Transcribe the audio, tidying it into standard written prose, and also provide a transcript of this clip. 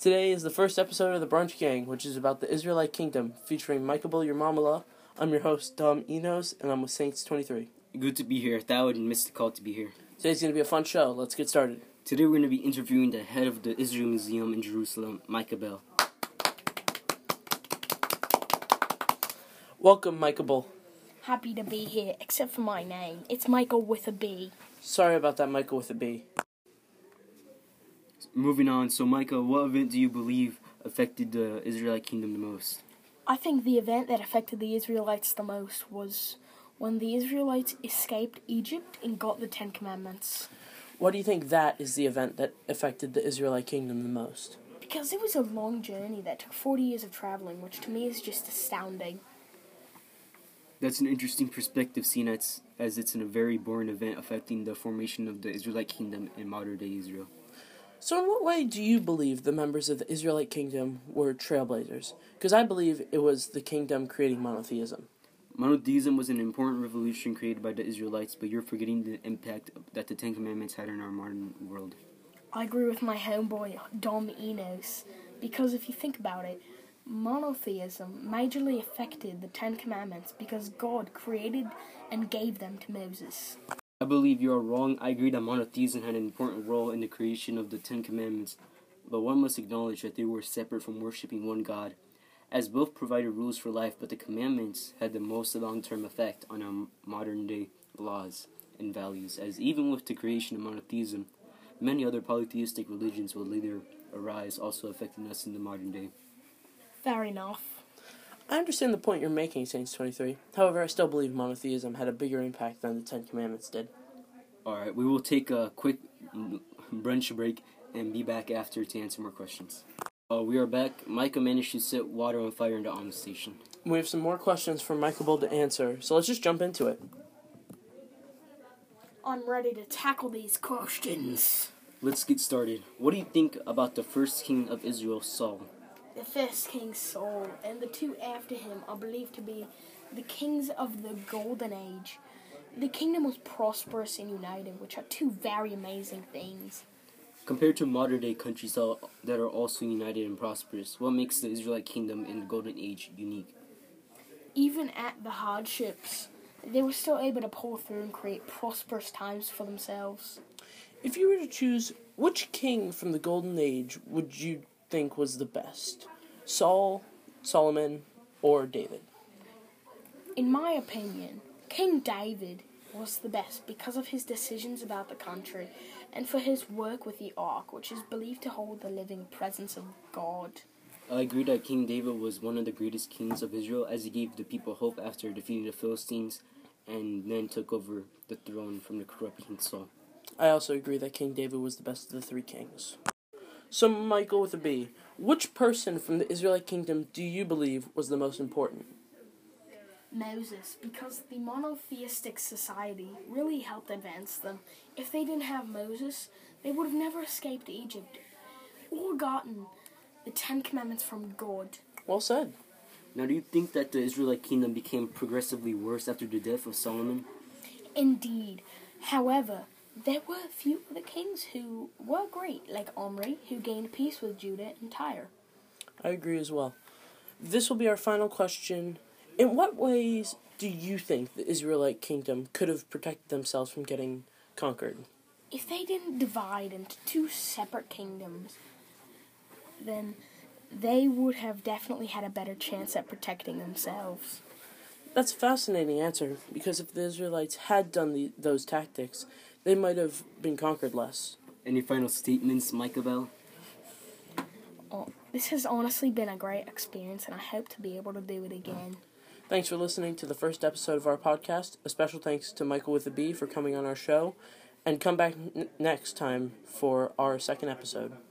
Today is the first episode of the Brunch Gang, which is about the Israelite Kingdom, featuring Michael Your Mamala. I'm your host, Dom Enos, and I'm with Saints 23. Good to be here. Thought and missed the call to be here. Today's going to be a fun show. Let's get started. Today we're going to be interviewing the head of the Israel Museum in Jerusalem, Micah Bell. Welcome, Michael. Happy to be here, except for my name. It's Michael with a B. Sorry about that, Michael with a B. Moving on, so Micah, what event do you believe affected the Israelite kingdom the most? I think the event that affected the Israelites the most was when the Israelites escaped Egypt and got the Ten Commandments. Why do you think that is the event that affected the Israelite Kingdom the most? Because it was a long journey that took 40 years of traveling, which to me is just astounding. That's an interesting perspective, seen as it's a very boring event affecting the formation of the Israelite kingdom in modern-day Israel. So in what way do you believe the members of the Israelite Kingdom were trailblazers? Because I believe it was the kingdom creating monotheism. Monotheism was an important revolution created by the Israelites, but you're forgetting the impact that the Ten Commandments had in our modern world. I agree with my homeboy, Dom Enos, because if you think about it, monotheism majorly affected the Ten Commandments because God created and gave them to Moses. I believe you are wrong. I agree that monotheism had an important role in the creation of the Ten Commandments, but one must acknowledge that they were separate from worshiping one God, as both provided rules for life, but the commandments had the most long-term effect on our modern-day laws and values, as even with the creation of monotheism, many other polytheistic religions will later arise, also affecting us in the modern day. Fair enough. I understand the point you're making, Saints 23. However, I still believe monotheism had a bigger impact than the Ten Commandments did. Alright, we will take a quick brunch break and be back after to answer more questions. We are back. Micah managed to set water on fire in the Alma station. We have some more questions for Michael to answer, so let's just jump into it. I'm ready to tackle these questions. Let's get started. What do you think about the first king of Israel, Saul? The first king Saul and the two after him are believed to be the kings of the Golden Age. The kingdom was prosperous and united, which are two very amazing things. Compared to modern-day countries that are also united and prosperous, what makes the Israelite kingdom in the Golden Age unique? Even at the hardships, they were still able to pull through and create prosperous times for themselves. If you were to choose, which king from the Golden Age would you think was the best? Saul, Solomon, or David? In my opinion, King David was the best because of his decisions about the country and for his work with the Ark, which is believed to hold the living presence of God. I agree that King David was one of the greatest kings of Israel, as he gave the people hope after defeating the Philistines and then took over the throne from the corrupt King Saul. I also agree that King David was the best of the three kings. So, Michael with a B, which person from the Israelite kingdom do you believe was the most important? Moses, because the monotheistic society really helped advance them. If they didn't have Moses, they would have never escaped Egypt or gotten the Ten Commandments from God. Well said. Now, do you think that the Israelite kingdom became progressively worse after the death of Solomon? Indeed. However, there were a few other kings who were great, like Omri, who gained peace with Judah and Tyre. I agree as well. This will be our final question. In what ways do you think the Israelite kingdom could have protected themselves from getting conquered? If they didn't divide into two separate kingdoms, then they would have definitely had a better chance at protecting themselves. That's a fascinating answer, because if the Israelites had done those tactics, they might have been conquered less. Any final statements, Micah Bell? This has honestly been a great experience, and I hope to be able to do it again. Thanks for listening to the first episode of our podcast. A special thanks to Michael with a B for coming on our show, and come back next time for our second episode.